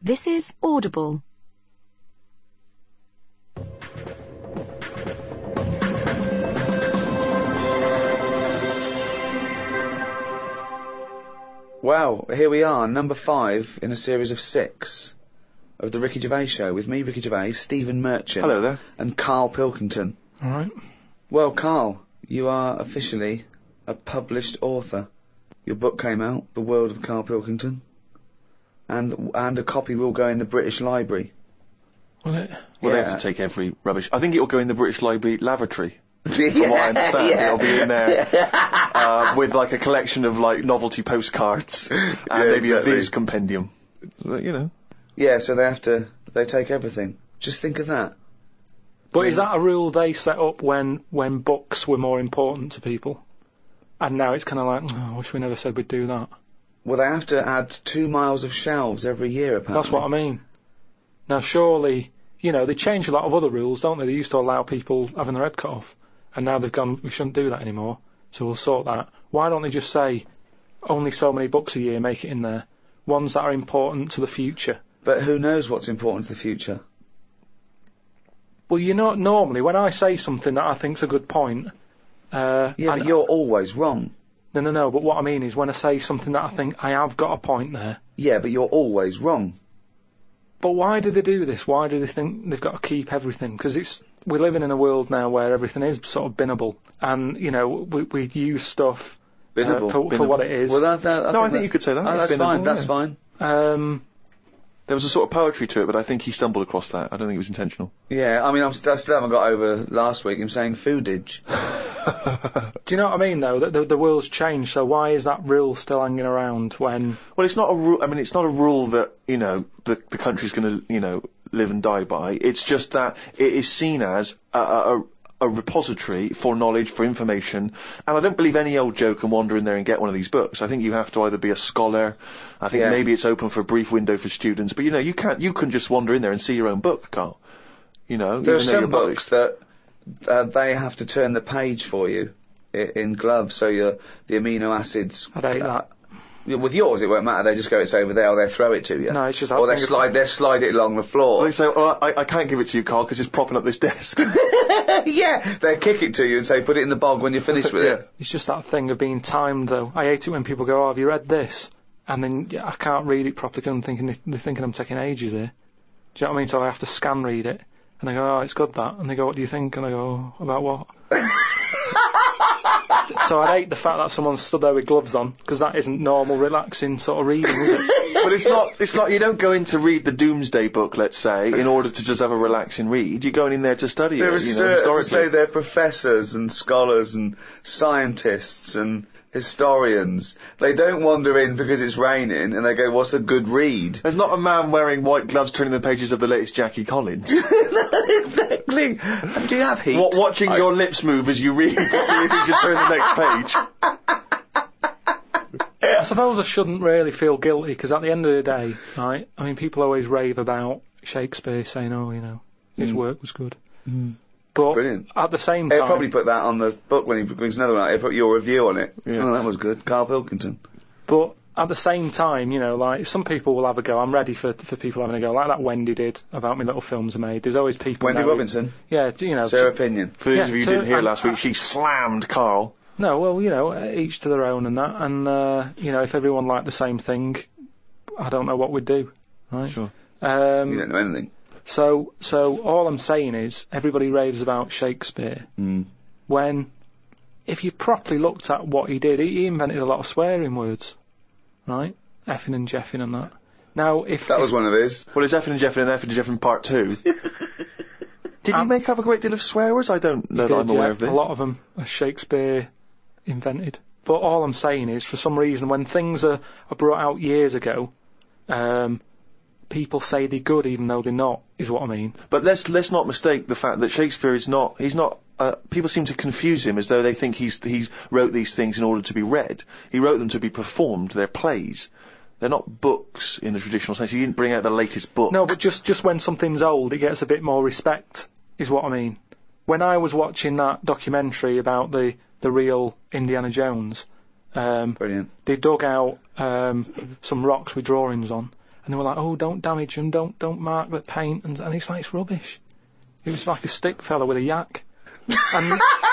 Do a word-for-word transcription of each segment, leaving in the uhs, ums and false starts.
This is Audible. Wow, here we are, number five in a series of six of the Ricky Gervais Show, with me, Ricky Gervais, Stephen Merchant. Hello there. And Carl Pilkington. All right. Well, Carl, you are officially a published author. Your book came out, The World of Carl Pilkington, and and a copy will go in the British Library. Will it? Well, Yeah. they have to take every rubbish. I think it'll go in the British Library lavatory. From From what I understand, it'll be in there uh, with like a collection of like novelty postcards and Yeah, maybe exactly. a Viz compendium. But, you know. Yeah, so they have to, they take everything. Just think of that. But is that a rule they set up when, when books were more important to people? And now it's kind of like, oh, I wish we never said we'd do that. Well, they have to add two miles of shelves every year, apparently. That's what I mean. Now, surely, you know, they change a lot of other rules, don't they? They used to allow people having their head cut off. And now they've gone, we shouldn't do that anymore, so we'll sort that. Why don't they just say, only so many books a year make it in there? Ones that are important to the future. But who knows what's important to the future? Well, you know, normally, when I say something that I think's a good point... Uh, Yeah, and- but you're always wrong. No, no, no, but what I mean is when I say something that I think I have got a point there. Yeah, but you're always wrong. But why do they do this? Why do they think they've got to keep everything? Because it's we're living in a world now where everything is sort of binnable, and you know we we use stuff uh, Binnable. for, for what it is. Well, that, that, I No, I think think you that's- could say that. Oh, It's that's binnable, fine, that's yeah. fine. um, There was a sort of poetry to it, but I think he stumbled across that. I don't think it was intentional. Yeah, I mean, I'm st- I still haven't got over last week him saying foodage. do you know what I mean though? That the, the world's changed, so why is that rule still hanging around when? Well, it's not a rule. I mean, it's not a rule that you know the the country's going to you know live and die by. It's just that it is seen as a, a, a repository for knowledge, for information. And I don't believe any old Joe can wander in there and get one of these books. I think you have to either be a scholar. I think Yeah. maybe it's open for a brief window for students. But you know, you can't. You can just wander in there and see your own book, Carl. You know, There are even though you're some books published. that uh, they have to turn the page for you i- in gloves, so your the amino acids. I'd hate that. With yours, it won't matter. They just go, it's over there, or they throw it to you. No, it's just that or they thing of- slide, they slide it along the floor. They say, oh, I, I can't give it to you, Carl, because it's propping up this desk. Yeah, they kick it to you and say, put it in the bog when you're finished with Yeah. it. It's just that thing of being timed though. I hate it when people go, oh, have you read this? And then yeah, I can't read it properly because I'm thinking they- they're thinking I'm taking ages here. Do you know what I mean? So I have to scan read it. And I go, oh, it's good that. And they go, what do you think? And I go, oh, about what? So I hate the fact that someone stood there with gloves on, because that isn't normal, relaxing sort of reading, is it? But it's not, it's not, you don't go in to read the Doomsday Book, let's say, in order to just have a relaxing read. You're going in there to study They're it, you know, research- to historically. say they're professors and scholars and scientists and historians. They don't wander in because it's raining and they go, what's a good read? There's not a man wearing white gloves turning the pages of the latest Jackie Collins. Exactly. Do you have heat? Wa- watching I- your lips move as you read to see if you can turn the next page. I suppose I shouldn't really feel guilty, because at the end of the day, right, I mean, people always rave about Shakespeare saying, oh, you know, his Mm. work was good. Mm. But Brilliant. at the same He'll time... probably put that on the book when he brings another one out. He'll put your review on it. Yeah. Oh, that was good. Carl Pilkington. But at the same time, you know, like, some people will have a go. I'm ready for for people having a go, like that Wendy did about me little films I made. There's always people... Wendy now- Robinson. Yeah, you know... Sarah Pinion. For those Yeah, of you who so- didn't hear and- last week, she slammed Carl. No, well, you know, each to their own and that. And, uh, you know, if everyone liked the same thing, I don't know what we'd do, right? Sure. Um, You don't know anything. So, so all I'm saying is, everybody raves about Shakespeare, Mm. when, if you properly looked at what he did, he, he invented a lot of swearing words, right? Effing and jeffing and that. Now, if... That if, was one of his. Well, it's Effin' and Jeffin' and Effin' and Jeffin' Part two. Did he Um, make up a great deal of swear words? I don't know he that did, I'm aware yeah, of this. A lot of them are Shakespeare invented. But all I'm saying is, for some reason, when things are, are brought out years ago, um, people say they're good even though they're not, is what I mean. But let's let's not mistake the fact that Shakespeare is not. He's not. Uh, people seem to confuse him as though they think he's he wrote these things in order to be read. He wrote them to be performed. They're plays. They're not books in the traditional sense. He didn't bring out the latest book. No, but just just when something's old, it gets a bit more respect, is what I mean. When I was watching that documentary about the the real Indiana Jones, um, Brilliant. they dug out um, some rocks with drawings on, And they were like, oh, don't damage them, don't don't mark the paint, and, and it's like, it's rubbish. It was like a stick fella with a yak. And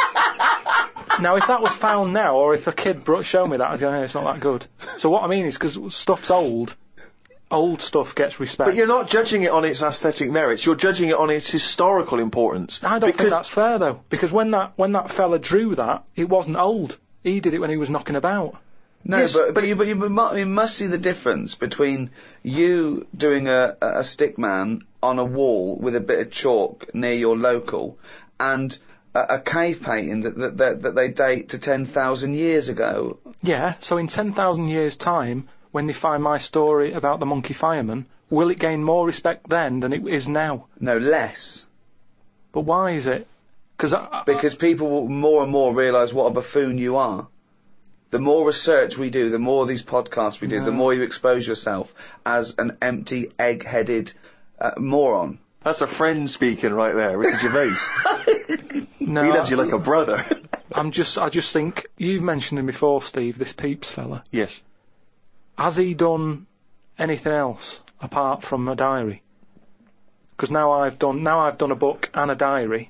now, if that was found now, or if a kid brought, showed me that, I'd go, hey, it's not that good. So what I mean is, because stuff's old, old stuff gets respect. But you're not judging it on its aesthetic merits, you're judging it on its historical importance. I don't because think that's fair, though, because when that when that fella drew that, it wasn't old. He did it when he was knocking about. No, Yes, but, but you but you, mu- you must see the difference between you doing a, a stick man on a wall with a bit of chalk near your local and a, a cave painting that, that, that, that they date to ten thousand years ago. Yeah, so in ten thousand years' time, when they find my story about the monkey fireman, will it gain more respect then than it is now? No, less. But why is it? Cause I, Because people will more and more realise what a buffoon you are. The more research we do, the more these podcasts we do, No. the more you expose yourself as an empty, egg-headed uh, moron. That's a friend speaking right there, Ricky Gervais. no, He loves you like a brother. I'm just, I just think, you've mentioned him before, Steve, this Peeps fella. Yes. Has he done anything else apart from a diary? Because now I've done, now I've done a book and a diary.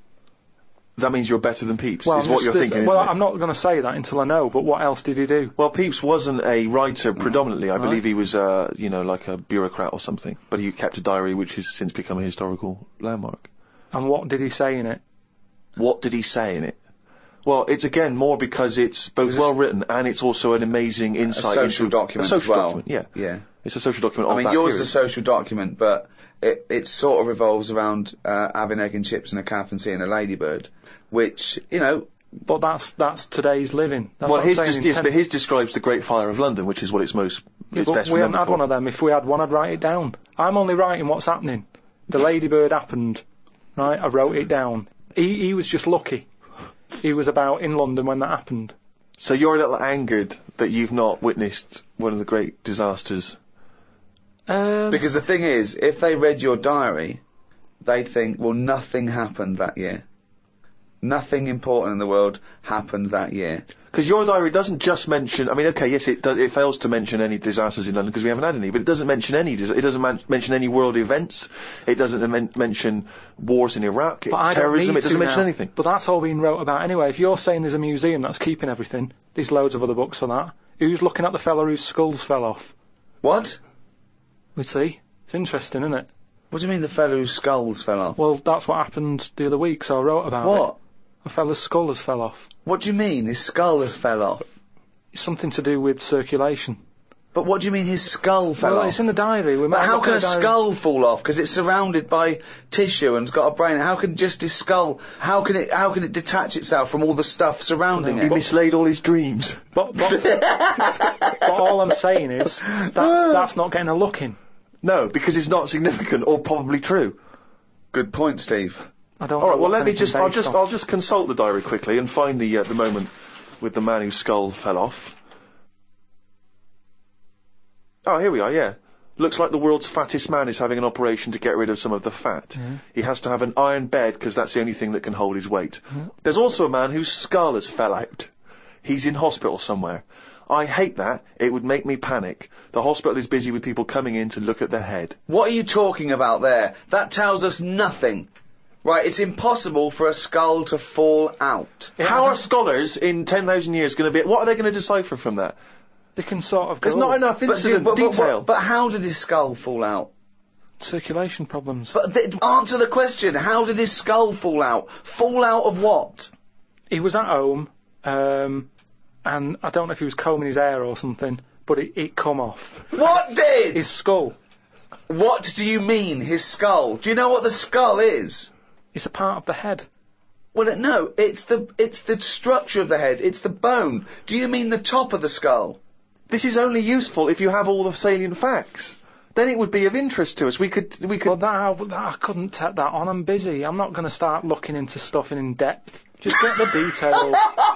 That means you're better than Peeps, Well, is I'm what just- you're thinking, Well, isn't it? I'm not going to say that until I know, but what else did he do? Well, Pepys wasn't a writer predominantly. I Right. believe he was, uh, you know, like a bureaucrat or something. But he kept a diary which has since become a historical landmark. And what did he say in it? What did he say in it? Well, it's again more because it's both Was this- well written and it's also an amazing A insight social into document a social as well. document. Yeah, Yeah. it's a social document. I of mean, that yours period. is a social document, but it, it sort of revolves around uh, having egg and chips and a calf and seeing a ladybird, which, you know, But that's that's today's living. That's Well, what I'm his, saying. des- in yes, ten but his describes the Great Fire of London, which is what it's most Yeah, it's but best we haven't remembered had for. one of them. If we had one, I'd write it down. I'm only writing what's happening. The ladybird happened, right? I wrote it down. He he was just lucky. He was about in London when that happened. So you're a little angered that you've not witnessed one of the great disasters. Um, because the thing is, if they read your diary, they'd think, well, nothing happened that year. Nothing important in the world happened that year. Because your diary doesn't just mention, I mean, okay, yes, it does, it fails to mention any disasters in London because we haven't had any, but it doesn't mention any, dis- it doesn't man- mention any world events, it doesn't men- mention wars in Iraq, but I don't terrorism, need it doesn't to mention now. anything. But that's all being wrote about anyway. If you're saying there's a museum that's keeping everything, there's loads of other books for that. Who's looking at the fella whose skulls fell off? What? We see. It's interesting, isn't it? What do you mean the fellow whose skulls fell off? Well, that's what happened the other week, so I wrote about it. What? A fella's skull has fell off. What do you mean his skull has fell off? It's something to do with circulation. But what do you mean his skull fell well, off? it's in the diary. We But might how look can at a the diary. skull fall off? Because it's surrounded by tissue and it's got a brain. How can just his skull? How can it? How can it detach itself from all the stuff surrounding Dunno. He it? mislaid all his dreams. But, but, but all I'm saying is that's that's not getting a look in. No, because it's not significant or probably true. Good point, Steve. I don't. All know right, well, what's let me anything just, I'll based just, on. I'll just consult the diary quickly and find the, uh, the moment with the man whose skull fell off. Oh, here we are, yeah. Looks like the world's fattest man is having an operation to get rid of some of the fat. Yeah. He has to have an iron bed because that's the only thing that can hold his weight. Yeah. There's also a man whose skull has fell out. He's in hospital somewhere. I hate that. It would make me panic. The hospital is busy with people coming in to look at their head. What are you talking about there? That tells us nothing. Right, it's impossible for a skull to fall out. It How are hasn't- scholars in ten thousand years going to be... What are they going to decipher from that? They can sort of go. There's not enough But, incident but, but, detail. but, but how did his skull fall out? Circulation problems. But th- answer the question. How did his skull fall out? Fall out of what? He was at home, um, and I don't know if he was combing his hair or something, but it, it come off. What did? His skull. What do you mean, his skull? Do you know what the skull is? It's a part of the head. Well, it- no, it's the it's the structure of the head. It's the bone. Do you mean the top of the skull? This is only useful if you have all the salient facts. Then it would be of interest to us. We could... We Well, could. that, that I couldn't take that on. I'm busy. I'm not going to start looking into stuff in depth. Just get the details.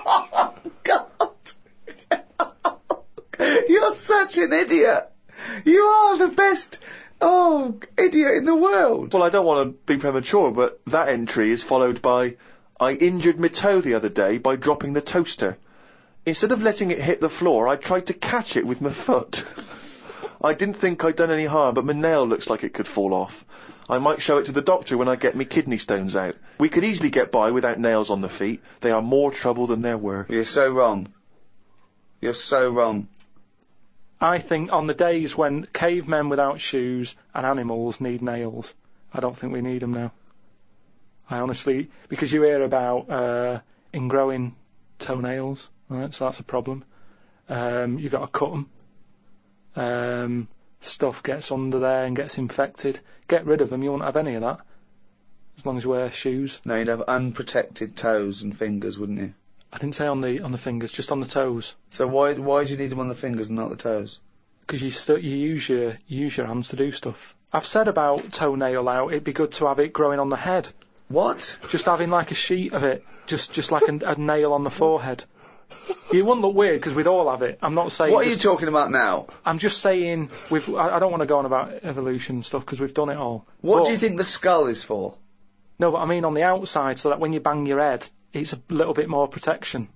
God. You're such an idiot. You are the best, oh, idiot in the world. Well, I don't want to be premature, but that entry is followed by... I injured my toe the other day by dropping the toaster. Instead of letting it hit the floor, I tried to catch it with my foot. I didn't think I'd done any harm, but my nail looks like it could fall off. I might show it to the doctor when I get me kidney stones out. We could easily get by without nails on the feet. They are more trouble than there were. You're so wrong. You're so wrong. I think on the days when cavemen without shoes and animals need nails, I don't think we need them now. I honestly, because you hear about uh, ingrowing toenails, right? So that's a problem. Um, you've got to cut them. Um, stuff gets under there and gets infected. Get rid of them. You won't have any of that, as long as you wear shoes. No, you'd have unprotected toes and fingers, wouldn't you? I didn't say on the on the fingers, just on the toes. So why why do you need them on the fingers and not the toes? Because you still you use your you use your hands to do stuff. I've said about toenail out. It'd be good to have it growing on the head. What? Just having like a sheet of it, just just like a, a nail on the forehead. You wouldn't look weird because we'd all have it. I'm not saying. What are just, you talking about now? I'm just saying we've. I, I don't want to go on about evolution and stuff because we've done it all. What but, do you think the skull is for? No, but I mean on the outside, so that when you bang your head, it's a little bit more protection.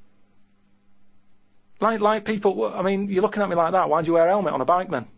Like like people. I mean, you're looking at me like that. Why do you wear a helmet on a bike then?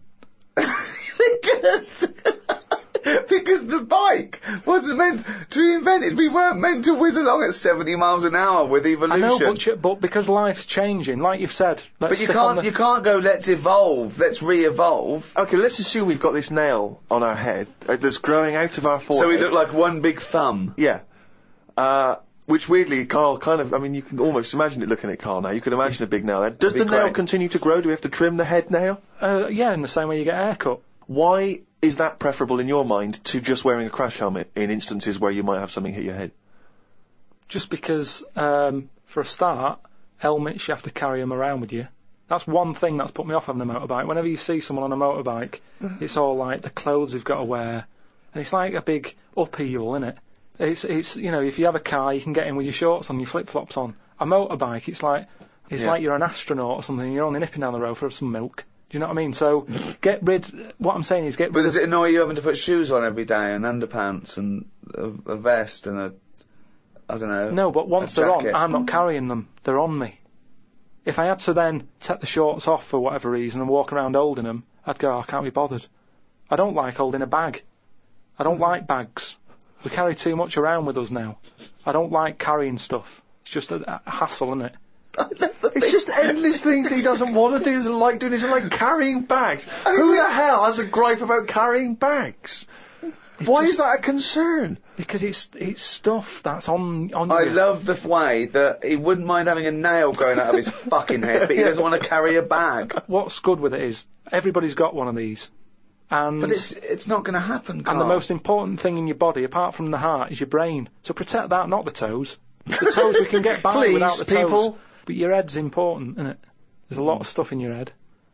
because. Because the bike wasn't meant to be invented. We weren't meant to whiz along at seventy miles an hour with evolution. I know, but, ch- but because life's changing, like you've said. Let's but you stick can't. on the... You can't go. Let's evolve. Let's re-evolve. Okay, let's assume we've got this nail on our head uh, that's growing out of our forehead. So we look like one big thumb. Yeah. Uh, which weirdly, Carl kind of. I mean, you can almost imagine it looking at Carl now. You can imagine a big nail there. Does the nail great. continue to grow? Do we have to trim the head nail? Uh, yeah, in the same way you get a haircut. Why is that preferable in your mind to just wearing a crash helmet in instances where you might have something hit your head? Just because, um, for a start, helmets, you have to carry them around with you. That's one thing that's put me off having a motorbike. Whenever you see someone on a motorbike, it's all like the clothes they've got to wear. And it's like a big upheaval, isn't it? It's, it's, you know, if you have a car, you can get in with your shorts on, your flip-flops on. A motorbike, it's like, it's Yeah. like you're an astronaut or something, you're only nipping down the road for some milk. Do you know what I mean? So, get rid, what I'm saying is get But rid does of... it annoy you having to put shoes on every day and underpants and a, a vest and a, I don't know. No, but once a they're on, jacket? I'm not carrying them. They're on me. If I had to then take the shorts off for whatever reason and walk around holding them, I'd go, oh, I can't be bothered. I don't like holding a bag. I don't like bags. We carry too much around with us now. I don't like carrying stuff. It's just a, a hassle, isn't it? It's just endless things he doesn't want to do, doesn't like doing, isn't like carrying bags. Who the hell has a gripe about carrying bags? Why just- is that a concern? Because it's it's stuff that's on on I you. love the way that he wouldn't mind having a nail growing out of his fucking head, but he doesn't want to carry a bag. What's good with it is everybody's got one of these, and But it's it's not going to happen, Carl. and the most important thing in your body, apart from the heart, is your brain. So protect that, not the toes. The toes we can get by Please, without the toes. people. But your head's important, isn't it? There's a lot of stuff in your head.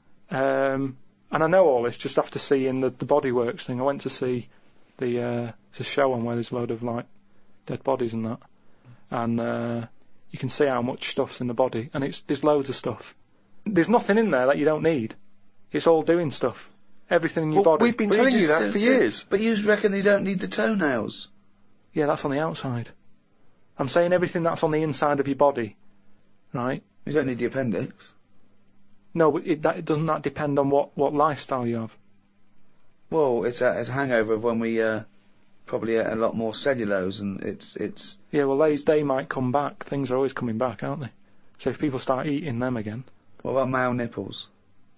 Um, and I know all this just after seeing the, the Bodyworks thing. I went to see the, uh, it's a show on where there's a load of, like, dead bodies and that. And, uh, you can see how much stuff's in the body. And it's, there's loads of stuff. There's nothing in there that you don't need. It's all doing stuff. Everything in your Well, body. we've been But telling you just that said- for said- years. But you reckon you don't need the toenails? Yeah, that's on the outside. I'm saying everything that's on the inside of your body, right? You don't need the appendix. No, but it, that, doesn't that depend on what, what lifestyle you have? Well, it's a, it's a hangover of when we uh, probably ate a lot more cellulose, and it's it's. Yeah, well, they they might come back. Things are always coming back, aren't they? So if people start eating them again, What about male nipples?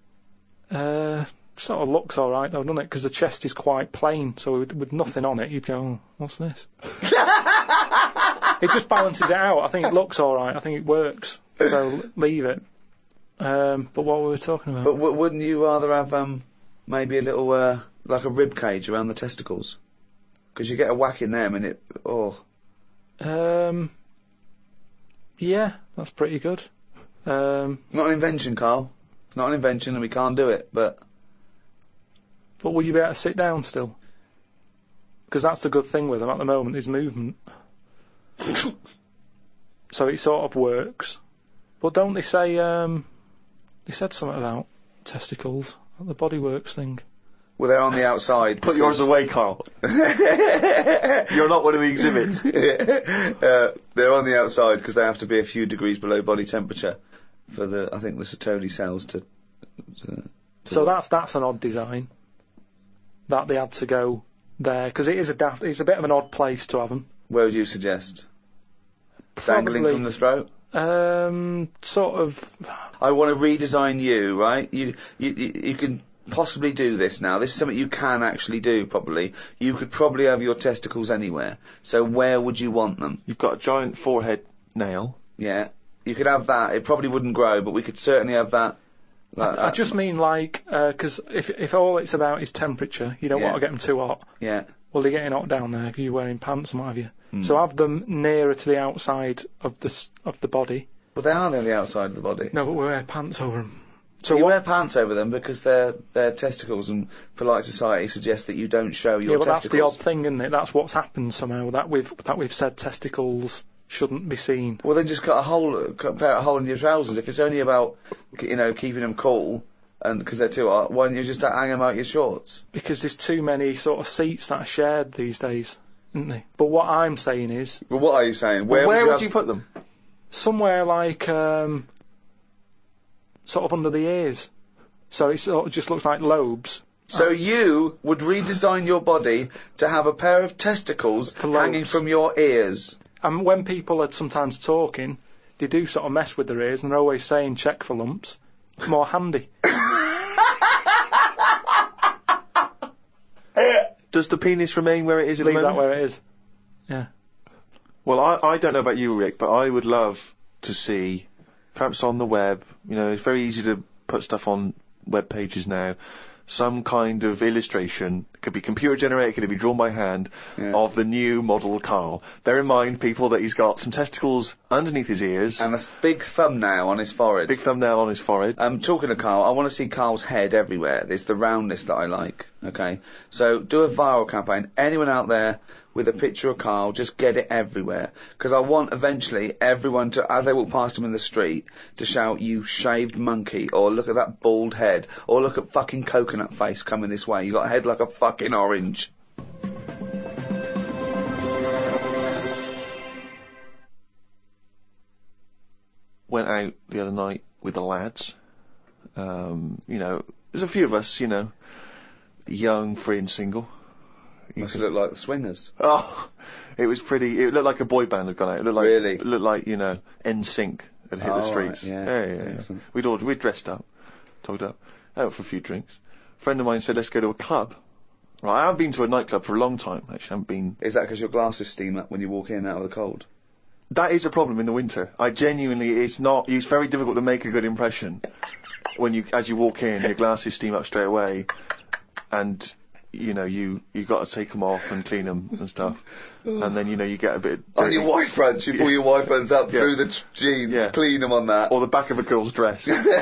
uh, sort of looks all right though, doesn't it? Because the chest is quite plain, so with, with nothing on it, you'd go, oh, what's this? It just balances it out. I think it looks all right. I think it works. So leave it. Um, but what were we talking about? But w- wouldn't you rather have um maybe a little uh like a rib cage around the testicles? Because you get a whack in them and it oh. Um, yeah, that's pretty good. Um, Not an invention, Carl. It's not an invention, and we can't do it. But but will you be able to sit down still? Because that's the good thing with them at the moment is movement. So it sort of works. But don't they say, um, they said something about testicles, like the Bodyworks thing. well, they're on the outside. Put yours away, Carl. You're not one of the exhibits. uh, they're on the outside because they have to be a few degrees below body temperature for the I think the Sertoli cells to to, So that's that's an odd design. That they had to go there because it is a daft. It's a bit of an odd place to have them. Where would you suggest? Dangling Probably, from the throat? Um, sort of. I want to redesign you, right? You, you, you, you can possibly do this now. This is something you can actually do, probably. You could probably have your testicles anywhere. So where would you want them? You've got a giant forehead nail. Yeah. You could have that. It probably wouldn't grow, but we could certainly have that. Like, I, I just mean like, because uh, if if all it's about is temperature, you don't Yeah. want to get them too hot. Yeah. Well, they're getting hot down there. You're wearing pants and what have you. Mm. So have them nearer to the outside of the s- of the body. Well, they are on the outside of the body. No, but we wear pants over them. So you wear pants over them because they're, they're testicles, and polite society suggests that you don't show your yeah, but testicles. that's the odd thing, isn't it? That's what's happened somehow. That we've that we've said testicles shouldn't be seen. Well, then just cut a hole, cut a hole in your trousers. If it's only about, you know, keeping them cool, and because they're too hot, why don't you just hang them out your shorts? Because there's too many sort of seats that are shared these days, isn't there? But what I'm saying is, Well, what are you saying? Where, Where, would, would you, you, put them? somewhere like um, sort of under the ears, so it sort of just looks like lobes. So you would redesign your body to have a pair of testicles For lobes. hanging from your ears. And when people are sometimes talking, they do sort of mess with their ears, and they're always saying check for lumps. More handy. Does the penis remain where it is at Leave the that moment? where it is. Yeah. Well, I, I don't know about you, Rick, but I would love to see, perhaps on the web, you know, it's very easy to put stuff on web pages now, some kind of illustration, it could be computer generated, it could be drawn by hand, Yeah. of the new model Carl. Bear in mind, people, that he's got some testicles underneath his ears, And a big thumbnail on his forehead. big thumbnail on his forehead. Um, talking to Carl, I want to see Carl's head everywhere. It's the roundness that I like. Okay, so do a viral campaign. Anyone out there with a picture of Carl, just get it everywhere. Because I want eventually everyone to, as they walk past him in the street, to shout, "You shaved monkey," or "Look at that bald head," or "Look at fucking coconut face coming this way. You got a head like a fucking orange." Went out the other night with the lads. Um, you know, there's a few of us, you know, young, free and single. You Must could- look like the Swingers. Oh, it was pretty. It looked like a boy band had gone out. It looked like Really? It looked like, you know, N Sync had hit Oh, the streets. right, yeah. yeah, yeah, yeah. Excellent. We'd all we'd dressed up, told up, out for a few drinks. A friend of mine said, "Let's go to a club." Right, I haven't been to a nightclub for a long time. Actually, I haven't been. Is that because your glasses steam up when you walk in out of the cold? That is a problem in the winter. I genuinely, it's not. It's very difficult to make a good impression when you, as you walk in, your glasses steam up straight away, and you know you you got to take them off and clean them and stuff, and then you know you get a bit On dirty. your white fronts, you pull your white fronts out Yeah. through the t- jeans, Yeah. clean them on that. or the back of a girl's dress.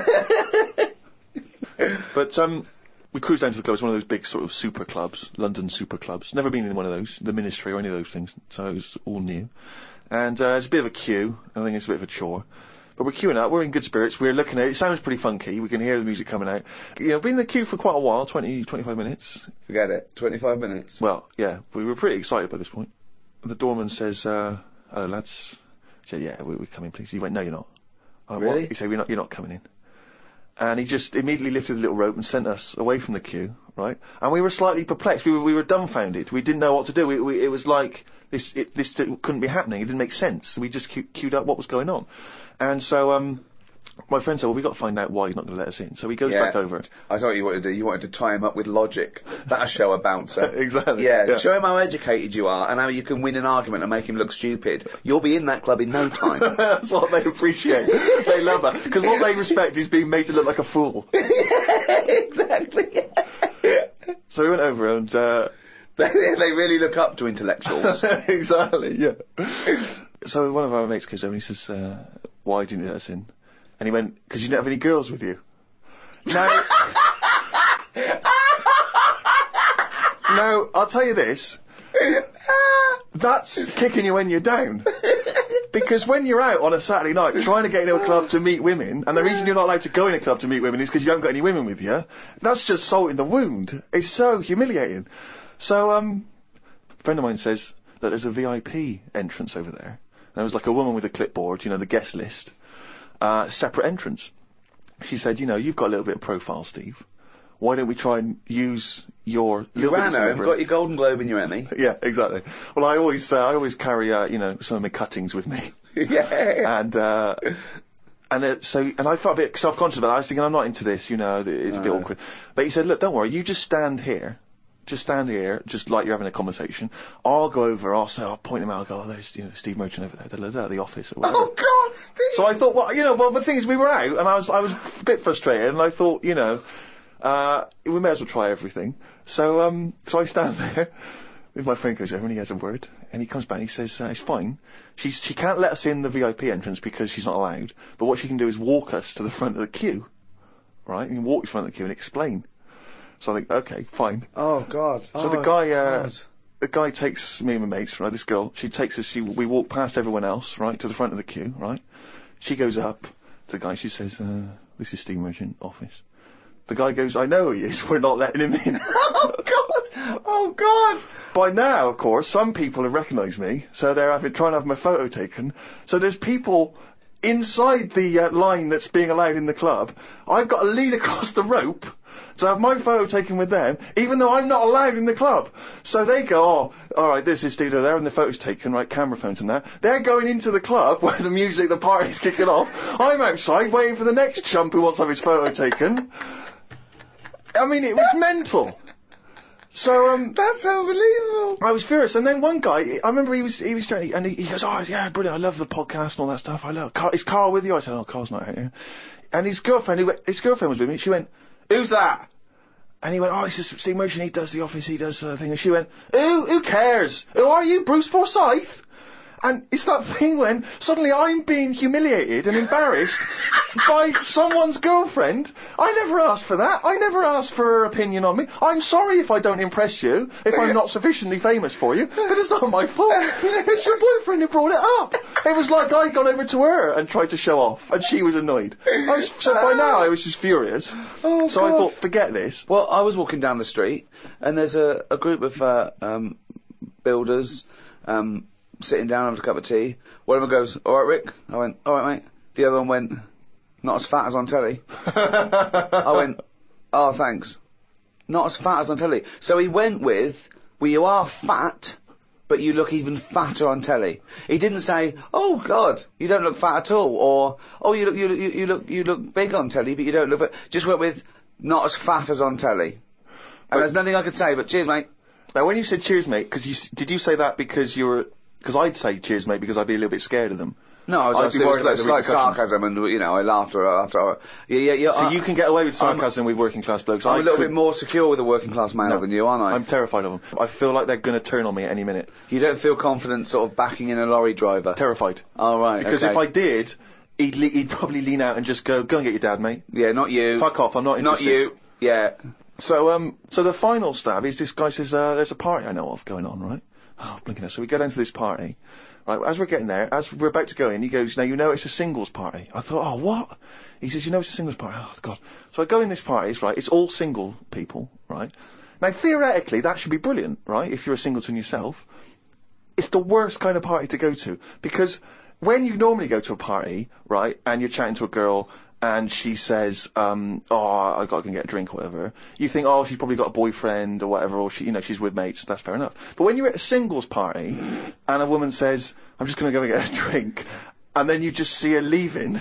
But um, we cruised down to the club. It's one of those big sort of super clubs, London super clubs. Never been in one of those, the Ministry or any of those things, so it was all new. And uh, it's a bit of a queue. I think it's a bit of a chore. But we're queuing up. We're in good spirits. We're looking at it. It sounds pretty funky. We can hear the music coming out. You know, been in the queue for quite a while, twenty, twenty-five minutes. Forget it. twenty-five minutes. Well, yeah, we were pretty excited by this point. The doorman says, uh, "Hello, lads." I said, "Yeah, we, we're coming, please." He went, "No, you're not." I went, Really? "What?" He said, "We're not. You're not coming in." And he just immediately lifted the little rope and sent us away from the queue, right? And we were slightly perplexed. We were, we were dumbfounded. We didn't know what to do. We, we, it was like this. It, this couldn't be happening. It didn't make sense. We just queued, queued up what was going on. And so, um, my friend said, "Well, we got to find out why he's not going to let us in." So he goes Yeah. back over. I thought you wanted to do. You wanted to tie him up with logic. That'll show a bouncer. Exactly. Yeah, Yeah. show him how educated you are and how you can win an argument and make him look stupid. You'll be in that club in no time. That's what they appreciate. They love that. Because what they respect is being made to look like a fool. Exactly. So we went over and, uh, they, they really look up to intellectuals. exactly, yeah. So one of our mates goes over and he says, uh, "Why didn't you let us in?" And he went, "Because you didn't have any girls with you." Now, now, I'll tell you this. That's kicking you when you're down. Because when you're out on a Saturday night trying to get into a club to meet women, and the reason you're not allowed to go in a club to meet women is because you haven't got any women with you, that's just salt in the wound. It's so humiliating. So, um, a friend of mine says that there's a V I P entrance over there. And there was like a woman with a clipboard, you know, the guest list, uh, separate entrance. She said, "You know, you've got a little bit of profile, Steve. why don't we try and use your You little bit ran of home, celebrity?" got your Golden Globe and your Emmy. Yeah, exactly. Well, I always, uh, I always carry, uh, you know, some of my cuttings with me. Yeah. And, uh, and uh, so, and I felt a bit self-conscious about it. I was thinking, I'm not into this, you know, it's a bit No. awkward. But he said, look, don't worry, you just stand here. Just stand here, just like you're having a conversation. I'll go over, I'll say, I'll point him out, I'll go, oh, there's, you know, Steve Merchant over there, da, da, da, at the office or whatever. Oh God, Steve! So I thought, well, you know, well, the thing is, we were out, and I was, I was a bit frustrated, and I thought, you know, uh, we may as well try everything. So, um, so I stand there, with my friend goes over, and he has a word, and he comes back, and he says, uh, it's fine. She's, she can't let us in the V I P entrance because she's not allowed, but what she can do is walk us to the front of the queue. Right? You can walk to the front of the queue and explain. So I think, okay, fine. Oh God. So oh, the guy, uh, God. the guy takes me and my mates, right, this girl, she takes us, she, we walk past everyone else, right, to the front of the queue, right? She goes up to the guy, she says, uh, this is Steve Merchant office. The guy goes, I know he is, we're not letting him in. Oh God! Oh God! By now, of course, some people have recognised me, so they're having, trying to have my photo taken. So there's people inside the uh, line that's being allowed in the club. I've got to lean across the rope to have my photo taken with them, even though I'm not allowed in the club. So they go, oh, alright, this is Steve there, and the photo's taken, right, camera phones and that. They're going into the club where the music, the party's kicking off. I'm outside waiting for the next chump who wants to have his photo taken. I mean, it was mental. So, um... That's unbelievable. I was furious, and then one guy, I remember he was, he was trying, and he, he goes, oh, yeah, brilliant, I love the podcast and all that stuff, I love, Carl, is Carl with you? I said, oh, Carl's not here. And his girlfriend, who, his girlfriend was with me, she went, who's that? And he went, oh, it's just Steve Merchant, he does the office, he does the thing, and she went, who, who cares? Who are you, Bruce Forsyth? And it's that thing when suddenly I'm being humiliated and embarrassed by someone's girlfriend. I never asked for that. I never asked for her opinion on me. I'm sorry if I don't impress you, if I'm not sufficiently famous for you, but it's not my fault. It's your boyfriend who brought it up. It was like I'd gone over to her and tried to show off, and she was annoyed. I was, so by now I was just furious. Oh, so God. I thought, forget this. Well, I was walking down the street, and there's a, a group of uh, um, builders um, sitting down having a cup of tea. One of them goes, all right, Rick. I went, all right, mate. The other one went, not as fat as on telly. I went, oh, thanks. Not as fat as on telly. So he went with, well, you are fat, but you look even fatter on telly. He didn't say, oh God, you don't look fat at all, or, oh, you look, you, you, you look, you look big on telly, but you don't look fat. Just went with, not as fat as on telly. And there's nothing I could say, but cheers, mate. Now, when you said cheers, mate, because you, s- did you say that because you were, because I'd say cheers, mate, because I'd be a little bit scared of them. No, I was, I'd I was be it was worried like, about the it's like repercussions. sarcasm, and, you know, I laughed or after, yeah, yeah, yeah. So I, you can get away with sarcasm with working class blokes. I'm I a little could- bit more secure with a working class male No. than you, aren't I? I'm terrified of them. I feel like they're going to turn on me at any minute. You don't feel confident sort of backing in a lorry driver? Terrified. Oh, right, Because okay. if I did, he'd, le- he'd probably lean out and just go, go and get your dad, mate. Yeah, not you. Fuck off, I'm not Not interested. you. Yeah. So, um, so the final stab is this guy says, uh, there's a party I know of going on, right? Oh, blinking it. So we go down to this party. Right, as we're getting there, as we're about to go in, he goes, now you know it's a singles party. I thought, oh, what? He says, you know it's a singles party. Oh, God. So I go in this party, it's right, it's all single people, right? Now, theoretically, that should be brilliant, right, if you're a singleton yourself. It's the worst kind of party to go to, because when you normally go to a party, right, and you're chatting to a girl, and she says, um, oh, I gotta go and get a drink or whatever, you think, oh, she's probably got a boyfriend or whatever, or she, you know, she's with mates, that's fair enough. But when you're at a singles party, and a woman says, I'm just gonna go and get a drink, and then you just see her leaving,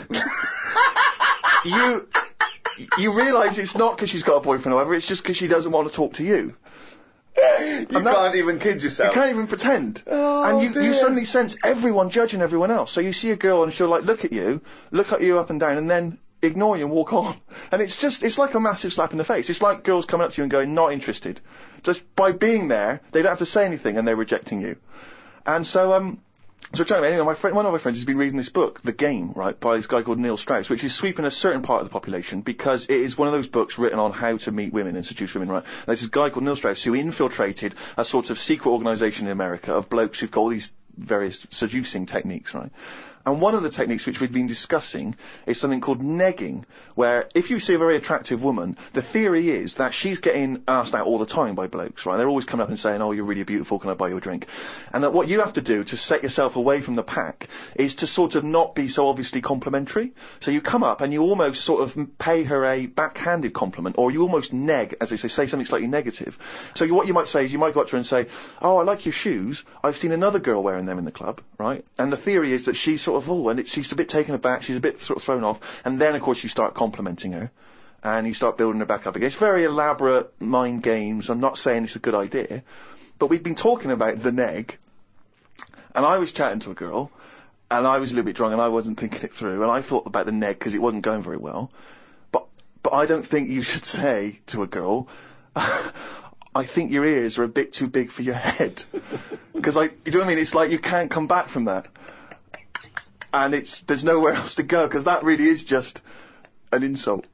you, you realise it's not because she's got a boyfriend or whatever, it's just because she doesn't want to talk to you. You And that- can't even kid You yourself. can't even pretend. Oh, and you, dear. you suddenly sense everyone judging everyone else. So you see a girl and she'll like look at you, look at you up and down, and then ignore you and walk on. And it's just, it's like a massive slap in the face. It's like girls coming up to you and going, not interested. Just by being there, they don't have to say anything and they're rejecting you. And so, um, so we're trying to, anyway, my friend, one of my friends has been reading this book, The Game, right, by this guy called Neil Strauss, which is sweeping a certain part of the population because it is one of those books written on how to meet women and seduce women, right? And there's this guy called Neil Strauss who infiltrated a sort of secret organisation in America of blokes who've got all these various seducing techniques, right? And one of the techniques which we've been discussing is something called negging, where if you see a very attractive woman, the theory is that she's getting asked out all the time by blokes, right? They're always coming up and saying, oh, you're really beautiful, can I buy you a drink? And that what you have to do to set yourself away from the pack is to sort of not be so obviously complimentary. So you come up and you almost sort of pay her a backhanded compliment, or you almost neg, as they say, say something slightly negative. So you, what you might say is you might go up to her and say, oh, I like your shoes, I've seen another girl wearing them in the club, right? And the theory is that she's sort of, oh, and it, she's a bit taken aback, she's a bit sort of thrown off, and then of course you start complimenting her, and you start building her back up again. It's very elaborate mind games. I'm not saying it's a good idea, but we've been talking about the neg, and I was chatting to a girl, and I was a little bit drunk, and I wasn't thinking it through, and I thought about the neg because it wasn't going very well, but but I don't think you should say to a girl, I think your ears are a bit too big for your head. Because, like, you know what I mean? It's like you can't come back from that. And it's, there's nowhere else to go, because that really is just an insult.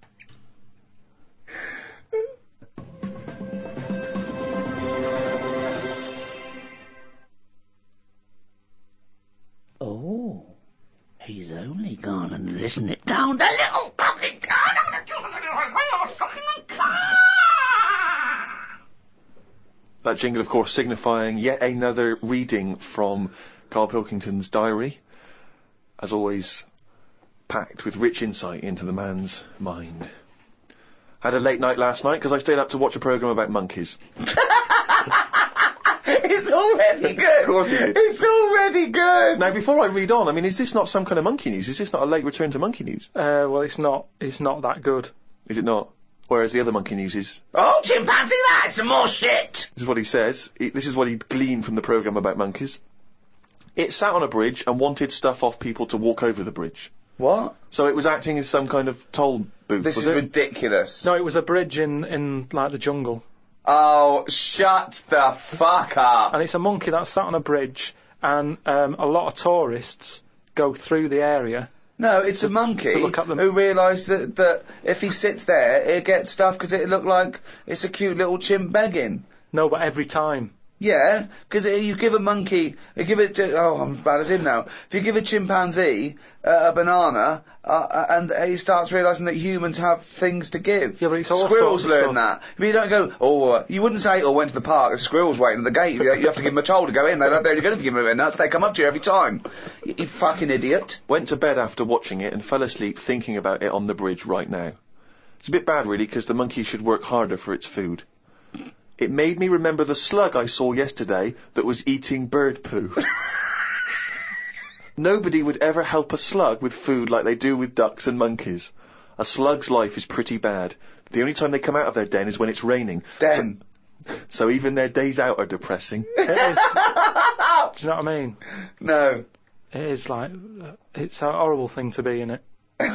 Oh, he's only gone and listened it down the little fucking car. That jingle, of course, signifying yet another reading from Carl Pilkington's diary. As always, packed with rich insight into the man's mind. Had a late night last night because I stayed up to watch a programme about monkeys. It's already good. Of course it is. It's already good. Now, before I read on, I mean, is this not some kind of monkey news? Is this not a late return to monkey news? Uh, well, it's not. It's not that good. Is it not? Whereas the other monkey news is... Oh, chimpanzee, that's some more shit! This is what he says. He, this is what he gleaned from the programme about monkeys. It sat on a bridge and wanted stuff off people to walk over the bridge. What? So it was acting as some kind of toll booth, This was is it? ridiculous. No, it was a bridge in, in like, the jungle. Oh, shut the fuck up. And it's a monkey that sat on a bridge, and um, a lot of tourists go through the area. No, it's a monkey to look at them. who realised that, that if he sits there, he'll get stuff because it look like it's a cute little chimp begging. No, but every time. Yeah, because you give a monkey, you give it, oh, I'm as bad as him now. If you give a chimpanzee uh, a banana, uh, and he starts realising that humans have things to give. Yeah, but it's all Squirrels sorts of learn stuff. that. But you don't go, oh, uh, you wouldn't say, oh, went to the park, the squirrels waiting at the gate. You, you have to give them a toll to go in. They don't, they're only going to give them a nuts. They come up to you every time. You, you fucking idiot. Went to bed after watching it and fell asleep thinking about it on the bridge right now. It's a bit bad, really, because the monkey should work harder for its food. It made me remember the slug I saw yesterday that was eating bird poo. Nobody would ever help a slug with food like they do with ducks and monkeys. A slug's life is pretty bad. The only time they come out of their den is when it's raining. Den. So, so even their days out are depressing. It is. Do you know what I mean? No. It is like, it's a horrible thing to be in it.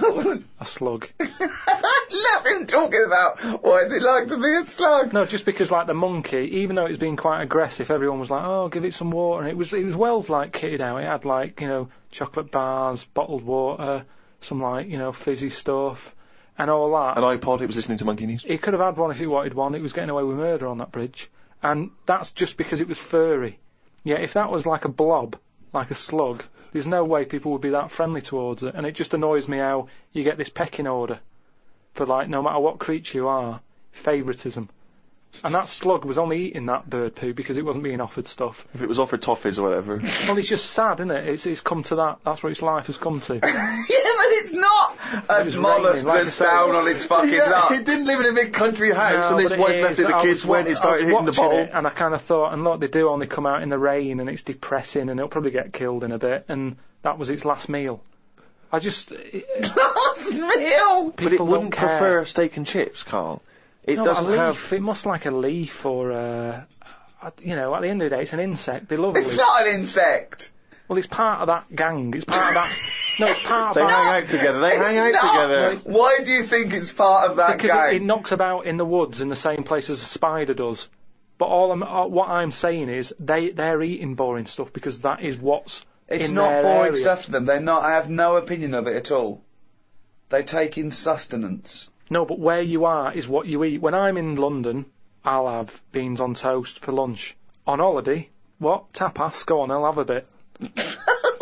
A slug. Love him talking about what is it like to be a slug. No, just because like the monkey, even though it was being quite aggressive, everyone was like, "Oh, give it some water," and it was it was well like kitted out. It had like you know chocolate bars, bottled water, some like you know fizzy stuff, and all that. An iPod. It was listening to Monkey News. He could have had one if he wanted one. It was getting away with murder on that bridge, and that's just because it was furry. Yeah, if that was like a blob, like a slug, there's no way people would be that friendly towards it, and it just annoys me how you get this pecking order. For like, no matter what creature you are, favouritism. And that slug was only eating that bird poo because it wasn't being offered stuff. If it was offered toffees or whatever. Well, it's just sad, isn't it? It's, it's come to that. That's what its life has come to. Yeah, but it's not. As was mollusk raining, like I was said. down on its fucking Yeah, luck. it didn't live in a big country house, No, and his but it wife is. left it. The I kids was went. wa- It started I was hitting the watching bottle. it, and I kind of thought, and look, they do only come out in the rain, and it's depressing, and it'll probably get killed in a bit. And that was its last meal. I just it, Last meal! But it people wouldn't don't care. prefer steak and chips, Carl. It No, but doesn't a leaf, have. it must like a leaf or a, you know, at the end of the day, it's an insect. They love a It's leaf. not an insect. Well, it's part of that gang. It's part of that. No, it's part They of that. hang out together. They hang out It's not. together. Why do you think it's part of that Because gang? it, it knocks about in the woods in the same place as a spider does. But all I'm, uh, what I'm saying is they they're eating boring stuff because that is what's It's in not their boring area. stuff to them. They're not. I have no opinion of it at all. They take in sustenance. No, but where you are is what you eat. When I'm in London, I'll have beans on toast for lunch. On holiday, what? Tapas? Go on, I'll have a bit.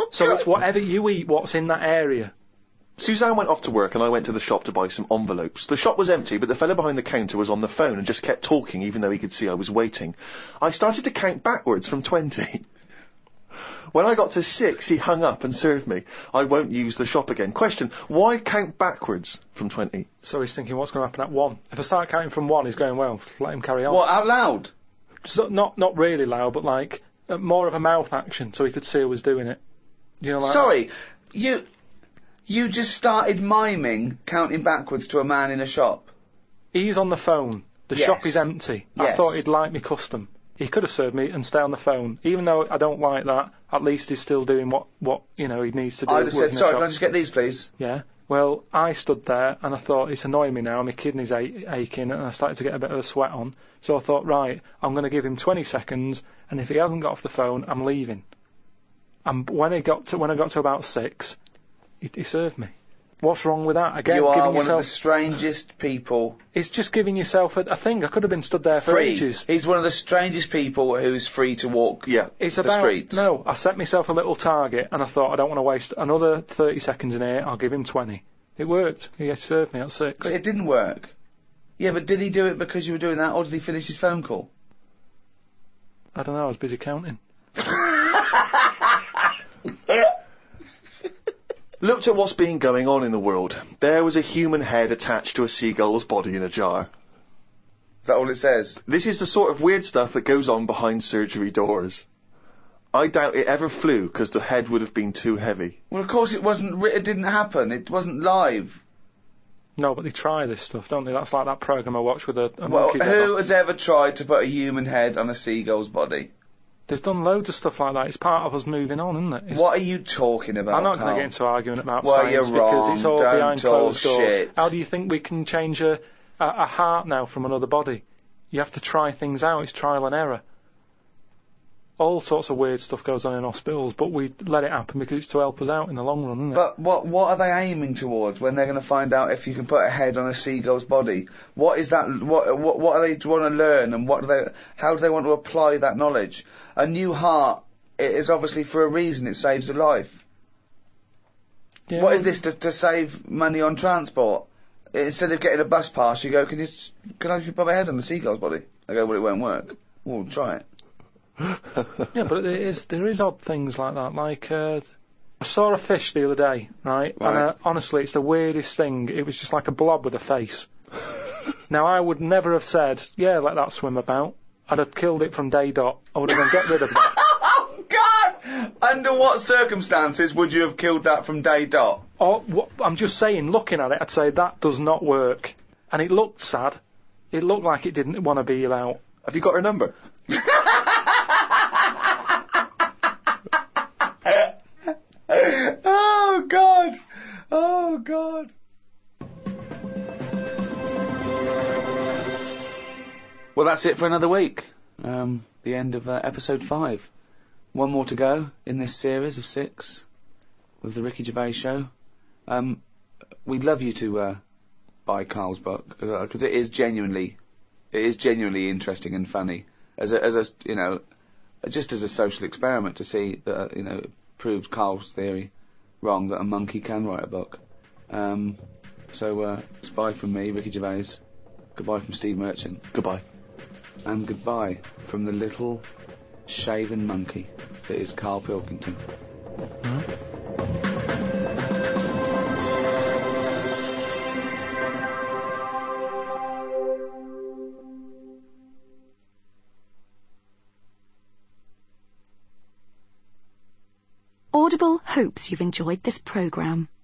So it's whatever you eat, what's in that area. Suzanne went off to work and I went to the shop to buy some envelopes. The shop was empty, but the fellow behind the counter was on the phone and just kept talking even though he could see I was waiting. I started to count backwards from twenty. When I got to six, he hung up and served me. I won't use the shop again. Question, why count backwards from twenty? So he's thinking, what's going to happen at one? If I start counting from one, he's going, well, let him carry on. What, out loud? So not not really loud, but like uh, more of a mouth action, so he could see who was doing it. You know, like Sorry, you you just started miming counting backwards to a man in a shop. He's on the phone. The Yes. shop is empty. I Yes. thought he'd like me custom. He could have served me and stay on the phone. Even though I don't like that, at least he's still doing what, what you know, he needs to do. I'd have said, working the sorry, shop. can I just get these, please? Yeah. Well, I stood there and I thought, it's annoying me now, my kidneys ach- aching, and I started to get a bit of a sweat on. So I thought, right, I'm going to give him twenty seconds, and if he hasn't got off the phone, I'm leaving. And when he got to, when I got to about six, he, he served me. What's wrong with that? Again, You are giving one yourself, of the strangest people. it's just giving yourself a, a thing. I could have been stood there for Free. ages. He's one of the strangest people who's free to walk Yeah. It's the about, streets. no, I set myself a little target and I thought I don't want to waste another thirty seconds in here, I'll give him twenty. It worked. He served me at six. But it didn't work. Yeah, but did he do it because you were doing that, or did he finish his phone call? I don't know, I was busy counting. Looked at what's been going on in the world. There was a human head attached to a seagull's body in a jar. Is that all it says? This is the sort of weird stuff that goes on behind surgery doors. I doubt it ever flew because the head would have been too heavy. Well, of course it wasn't. It didn't happen. It wasn't live. No, but they try this stuff, don't they? That's like that programme I watched with a, a Well, monkey. who has ever tried to put a human head on a seagull's body? They've done loads of stuff like that. It's part of us moving on, isn't it? It's, What are you talking about? I'm not going Carl? to get into argument about Well, science you're because wrong. it's all Don't behind talk closed doors. shit. How do you think we can change a, a, a heart now from another body? You have to try things out. It's trial and error. All sorts of weird stuff goes on in hospitals, but we let it happen because it's to help us out in the long run, isn't it? But what what are they aiming towards when they're going to find out if you can put a head on a seagull's body? What is that? What what what are they want to learn, and what do they? How do they want to apply that knowledge? A new heart it is obviously for a reason. It saves a life. Yeah, What is this to, to save money on transport? Instead of getting a bus pass, you go, can you can I put my head on the seagull's body? I go, well, it won't work. Well, try it. Yeah, but there is there is odd things like that. Like uh, I saw a fish the other day, right? Right. And uh, honestly, it's the weirdest thing. It was just like a blob with a face. Now I would never have said, yeah, let that swim about. I'd have killed it from day dot. I would have gone, get rid of that. Oh God! Under what circumstances would you have killed that from day dot? Or what, I'm just saying, looking at it, I'd say that does not work. And it looked sad. It looked like it didn't want to be about. Have you got her number? Oh God! Oh God! Well, that's it for another week. Um, the end of uh, episode five. One more to go in this series of six with the Ricky Gervais Show. Um, we'd love you to uh, buy Carl's book because it is genuinely, it is genuinely interesting and funny as a, as a, you know, just as a social experiment to see that uh, you know it proved Carl's theory wrong that a monkey can write a book. Um, so uh, it's bye from me, Ricky Gervais. Goodbye from Steve Merchant. Goodbye. And goodbye from the little shaven monkey that is Carl Pilkington. Audible hopes you've enjoyed this programme.